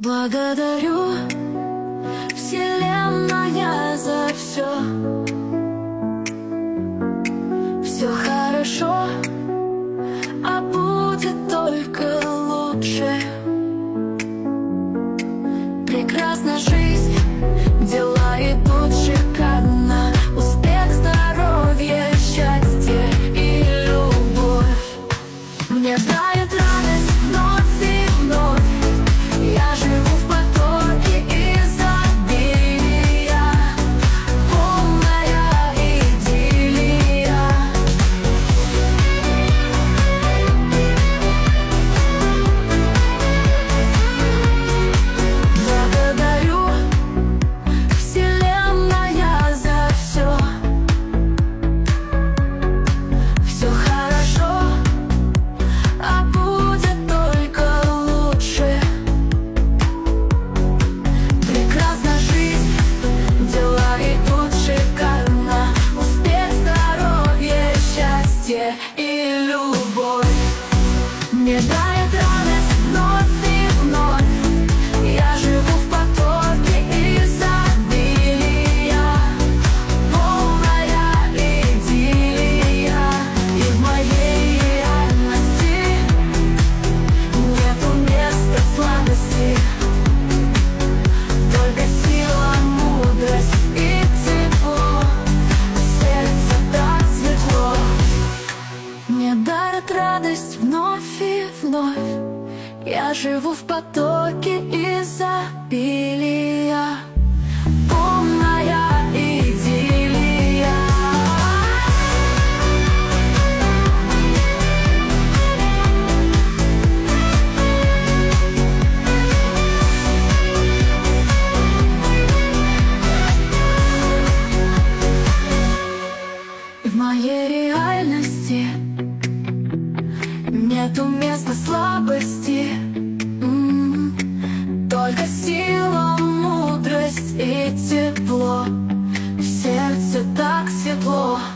Благодарю, Вселенная, за все. Все хорошо, а будет только лучше. Прекрасна жизнь, дела идут шикарно. Успех, здоровье, счастье и любовь мне дает радость вновь и вновь. Я живу в потоке изобилия, полная идиллия. Благодарю, Вселенная, за все. Все хорошо, а будет только лучше. Прекрасна жизнь, дела идут шикарно. Успех, здоровье, счастье и любовь мне дает радость вновь и вновь. Я живу в потоке изобилия, полная идиллия. И в моей реальности нету места слабости, только сила, мудрость и тепло. В сердце так светло. Мне дарит радость вновь и вновь. Я живу в потоке изобилия, полная идиллия. В моей реальности нету места слабости, только сила, мудрость и тепло. В сердце так светло.